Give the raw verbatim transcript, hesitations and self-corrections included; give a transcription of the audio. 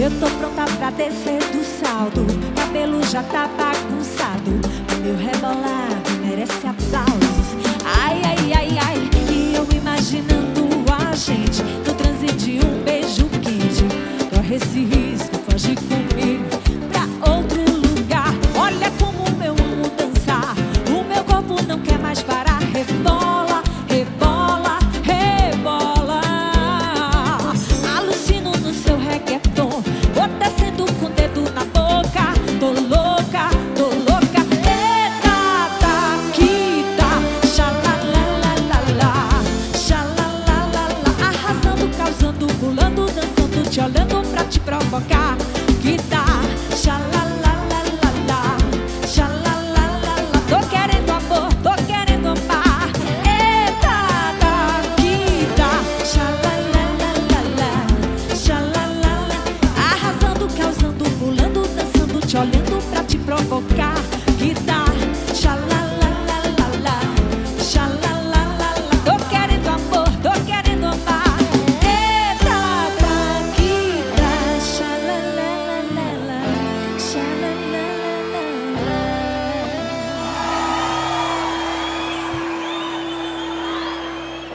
Eu tô pronta pra descer do salto, cabelo já tá bagunçado, o meu rebolado merece aplausos. Ai, ai, ai, ai, e eu imaginando a gente no transe de um beijo quente. Corre esse risco, foge comigo.